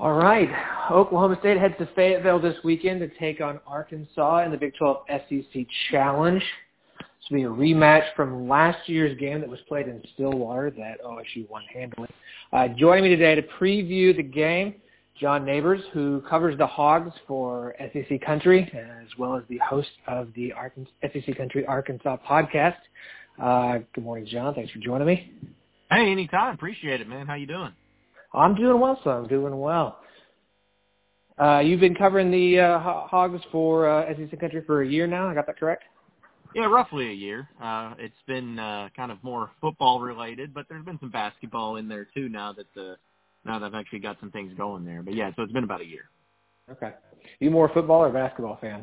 All right. Oklahoma State heads to Fayetteville this weekend to take on Arkansas in the Big 12 SEC Challenge. This will be a rematch from last year's game that was played in Stillwater that OSU won handily. Joining me today to preview the game, John Neighbors, who covers the Hogs for SEC Country, as well as the host of the SEC Country Arkansas podcast. Good morning, John. Thanks for joining me. Hey, anytime. Appreciate it, man. How you doing? I'm doing well, son. I'm doing well. You've been covering the Hogs for SEC Country for a year now. I got that correct? Yeah, roughly a year. It's been kind of more football related, but there's been some basketball in there too now that I've actually got some things going there. But yeah, so it's been about a year. Okay. You more football or basketball fan?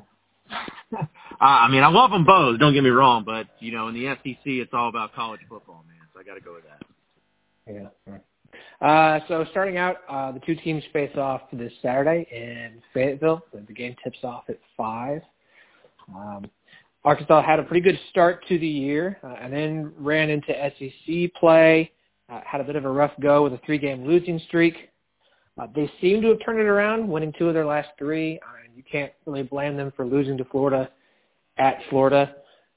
I mean, I love them both. Don't get me wrong, but in the SEC, it's all about college football, man. So I got to go with that. Yeah. So starting out, the two teams face off this Saturday in Fayetteville. The game tips off at 5. Arkansas had a pretty good start to the year and then ran into SEC play, had a bit of a rough go with a 3-game losing streak. They seem to have turned it around, winning 2 of their last 3. You can't really blame them for losing to Florida at Florida.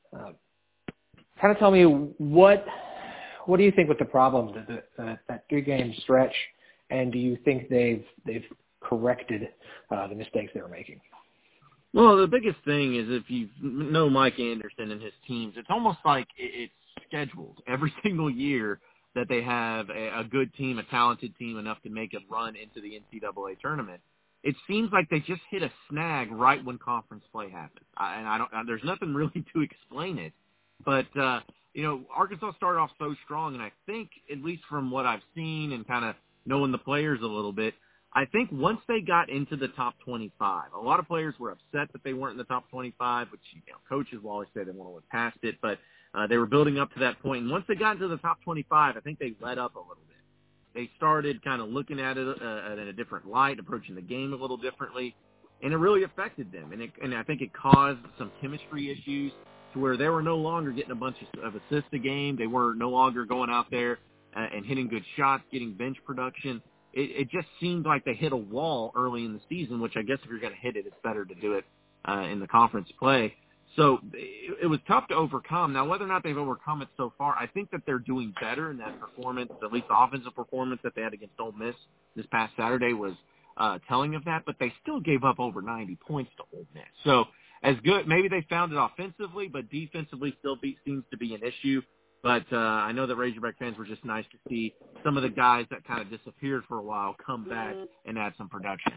Kind of tell me what do you think with the problems that 3-game stretch, and do you think they've corrected the mistakes they were making? Well, the biggest thing is if you know Mike Anderson and his teams, it's almost like it's scheduled every single year that they have a good team, a talented team enough to make a run into the NCAA tournament. It seems like they just hit a snag right when conference play happens. There's nothing really to explain it, but Arkansas started off so strong, and I think, at least from what I've seen and kind of knowing the players a little bit, I think once they got into the top 25, a lot of players were upset that they weren't in the top 25, which coaches will always say they want to look past it, but they were building up to that point. And once they got into the top 25, I think they let up a little bit. They started kind of looking at it in a different light, approaching the game a little differently, and it really affected them. And I think it caused some chemistry issues to where they were no longer getting a bunch of assists a game. They were no longer going out there and hitting good shots, getting bench production. It just seemed like they hit a wall early in the season, which I guess if you're going to hit it, it's better to do it in the conference play. So it was tough to overcome. Now, whether or not they've overcome it so far, I think that they're doing better in that performance, at least the offensive performance that they had against Ole Miss this past Saturday was telling of that, but they still gave up over 90 points to Ole Miss. So as good, maybe they found it offensively, but defensively still seems to be an issue. But I know that Razorback fans were just nice to see some of the guys that kind of disappeared for a while come back and add some production.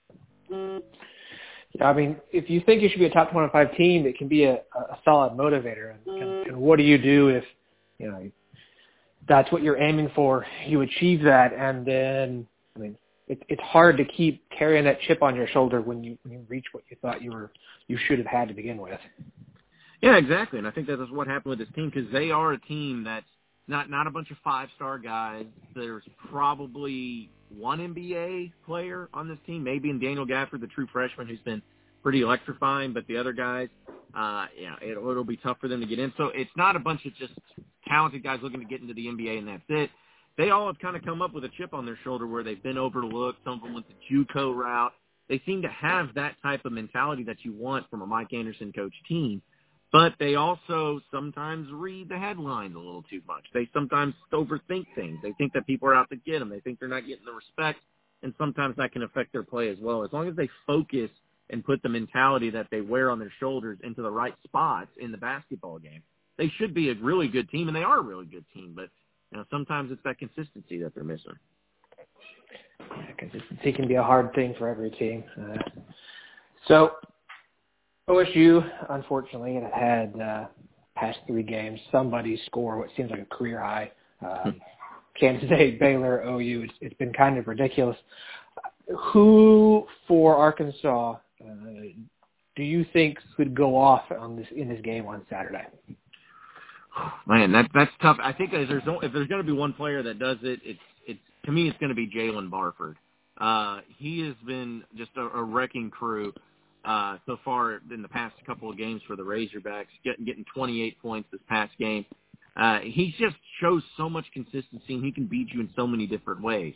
Yeah, I mean, if you think you should be a top 25 team, it can be a solid motivator. And what do you do if, that's what you're aiming for, you achieve that, and then, I mean, it's hard to keep carrying that chip on your shoulder when you reach what you thought you should have had to begin with. Yeah, exactly, and I think that is what happened with this team because they are a team that's not a bunch of 5-star guys. There's probably one NBA player on this team, maybe in Daniel Gafford, the true freshman, who's been pretty electrifying, but the other guys, it'll be tough for them to get in. So it's not a bunch of just talented guys looking to get into the NBA, and that's it. They all have kind of come up with a chip on their shoulder where they've been overlooked. Some of them went the JUCO route. They seem to have that type of mentality that you want from a Mike Anderson coach team. But they also sometimes read the headlines a little too much. They sometimes overthink things. They think that people are out to get them. They think they're not getting the respect, and sometimes that can affect their play as well. As long as they focus and put the mentality that they wear on their shoulders into the right spots in the basketball game, they should be a really good team, and they are a really good team. But sometimes it's that consistency that they're missing. Yeah, consistency can be a hard thing for every team. So OSU, unfortunately, had past 3 games, somebody score what seems like a career high. Kansas State, Baylor, OU, it's been kind of ridiculous. Who for Arkansas do you think could go off in this game on Saturday? Man, that's tough. I think if there's going to be one player that does it, it's to me it's going to be Jalen Barford. He has been just a wrecking crew so far in the past couple of games for the Razorbacks, getting 28 points this past game. He just shows so much consistency, and he can beat you in so many different ways.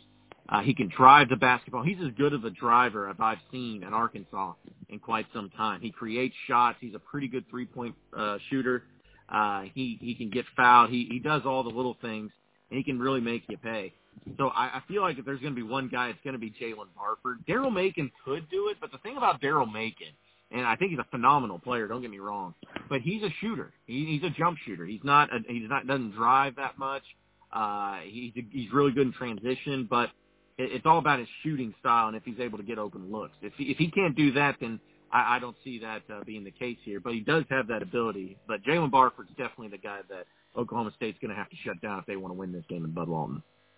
He can drive the basketball. He's as good of a driver as I've seen in Arkansas in quite some time. He creates shots. He's a pretty good three-point shooter. He can get fouled. He does all the little things, and he can really make you pay. So I feel like if there's going to be one guy, it's going to be Jalen Barford. Daryl Macon could do it, but the thing about Daryl Macon, and I think he's a phenomenal player, don't get me wrong, but he's a shooter. He's a jump shooter. Doesn't drive that much. He's really good in transition, but it's all about his shooting style and if he's able to get open looks. If he can't do that, then I don't see that being the case here. But he does have that ability. But Jalen Barford's definitely the guy that Oklahoma State's going to have to shut down if they want to win this game in Bud Walton.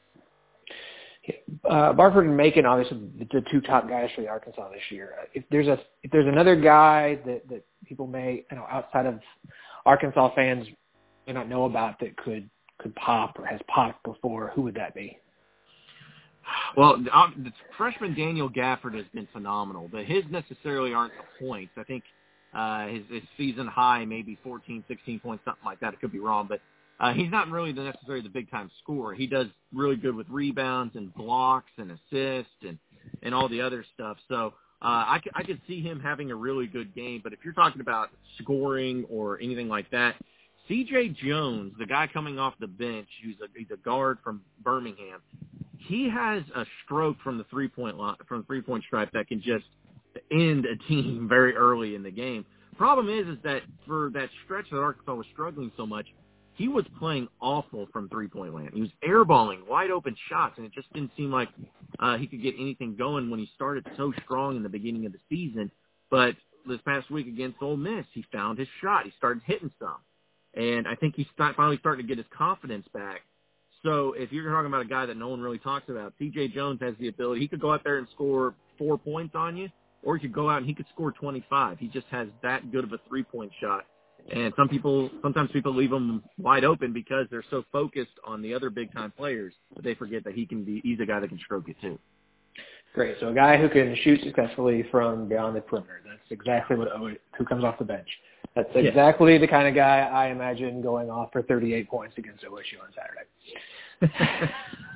Barford and Macon, obviously, the two top guys for the Arkansas this year. If there's another guy that people may, outside of Arkansas fans may not know about that could pop or has popped before, who would that be? Well, the freshman Daniel Gafford has been phenomenal, but his necessarily aren't the points. I think his season high maybe 14, 16 points, something like that. It could be wrong, but he's not really necessarily the big-time scorer. He does really good with rebounds and blocks and assists and all the other stuff. So I could see him having a really good game, but if you're talking about scoring or anything like that, C.J. Jones, the guy coming off the bench, he's a guard from Birmingham, he has a stroke from the three-point stripe that can just end a team very early in the game. Problem is that for that stretch that Arkansas was struggling so much, he was playing awful from three-point land. He was airballing wide open shots, and it just didn't seem like he could get anything going when he started so strong in the beginning of the season. But this past week against Ole Miss, he found his shot. He started hitting some. And I think he's finally starting to get his confidence back. So if you're talking about a guy that no one really talks about, C.J. Jones has the ability. He could go out there and score 4 points on you, or he could go out and he could score 25. He just has that good of a three-point shot. And sometimes people leave him wide open because they're so focused on the other big-time players that they forget that he's a guy that can stroke it too. Great. So a guy who can shoot successfully from beyond the perimeter. That's exactly who comes off the bench. That's exactly the kind of guy I imagine going off for 38 points against OSU on Saturday.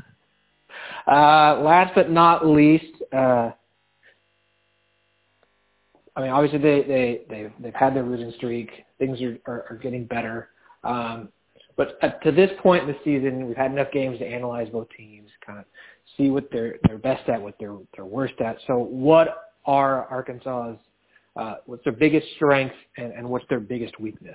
Last but not least, obviously they've had their losing streak. Things are getting better. But to this point in the season, we've had enough games to analyze both teams, kind of see what they're best at, what they're worst at. So what are Arkansas's what's their biggest strength and what's their biggest weakness?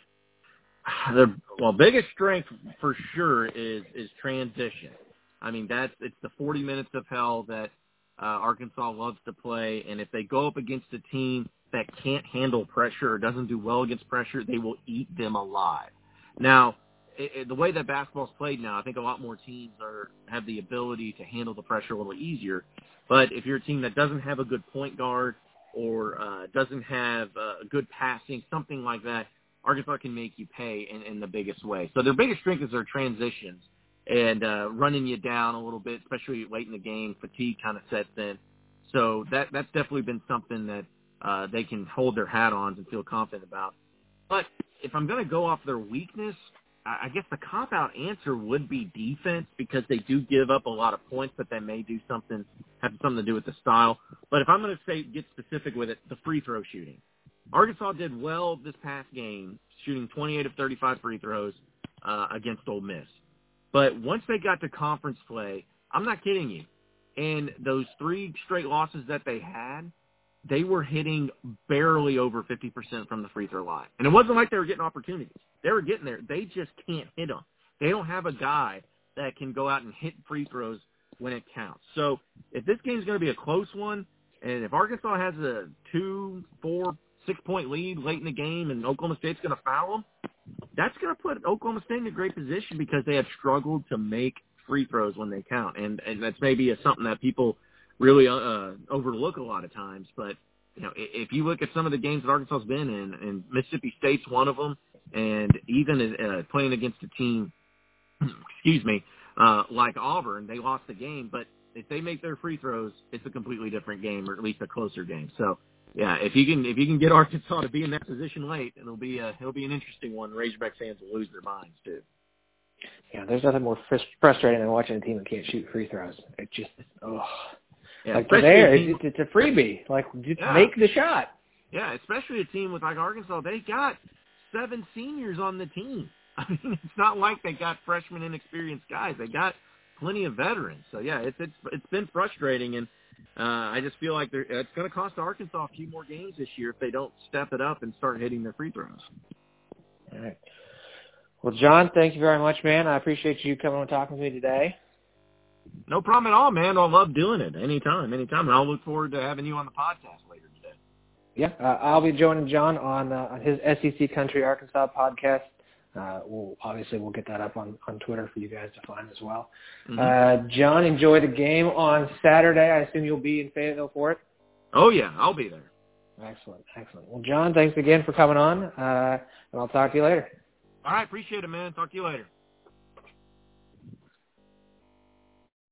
Biggest strength for sure is transition. I mean, it's the 40 minutes of hell that Arkansas loves to play, and if they go up against a team that can't handle pressure or doesn't do well against pressure, they will eat them alive. Now, the way that basketball's played now, I think a lot more teams have the ability to handle the pressure a little easier. But if you're a team that doesn't have a good point guard or doesn't have good passing, something like that, Arkansas can make you pay in the biggest way. So their biggest strength is their transitions and running you down a little bit, especially late in the game. Fatigue kind of sets in. So that's definitely been something that they can hold their hat on and feel confident about. But if I'm going to go off their weakness, I guess the cop-out answer would be defense because they do give up a lot of points, but they may have something to do with the style. But if I'm going to get specific with it, the free throw shooting. Arkansas did well this past game, shooting 28 of 35 free throws against Ole Miss. But once they got to conference play, I'm not kidding you, and those 3 straight losses that they had, they were hitting barely over 50% from the free throw line. And it wasn't like they were getting opportunities. They were getting there. They just can't hit them. They don't have a guy that can go out and hit free throws when it counts. So if this game's going to be a close one, and if Arkansas has a 2, 4, 6-point lead late in the game and Oklahoma State's going to foul them, that's going to put Oklahoma State in a great position because they have struggled to make free throws when they count. And that's maybe something that people really overlook a lot of times. But, if you look at some of the games that Arkansas's been in, and Mississippi State's one of them, and even playing against a team, like Auburn, they lost the game. But if they make their free throws, it's a completely different game, or at least a closer game. So, yeah, if you can get Arkansas to be in that position late, it'll be an interesting one. Razorback fans will lose their minds too. Yeah, there's nothing more frustrating than watching a team that can't shoot free throws. It just, Yeah, like there, it's a freebie. Like, just make the shot. Yeah, especially a team with like Arkansas. They got 7 seniors on the team. I mean, it's not like they got freshmen inexperienced guys. They got plenty of veterans. So yeah, it's been frustrating, and I just feel like it's going to cost Arkansas a few more games this year if they don't step it up and start hitting their free throws. All right. Well, John, thank you very much, man. I appreciate you coming and talking to me today. No problem at all, man. I love doing it anytime. And I'll look forward to having you on the podcast later today. Yeah, I'll be joining John on his SEC Country Arkansas podcast. We'll get that up on Twitter for you guys to find as well. Mm-hmm. John, enjoy the game on Saturday. I assume you'll be in Fayetteville for it? Oh, yeah, I'll be there. Excellent. Well, John, thanks again for coming on, and I'll talk to you later. All right, appreciate it, man. Talk to you later.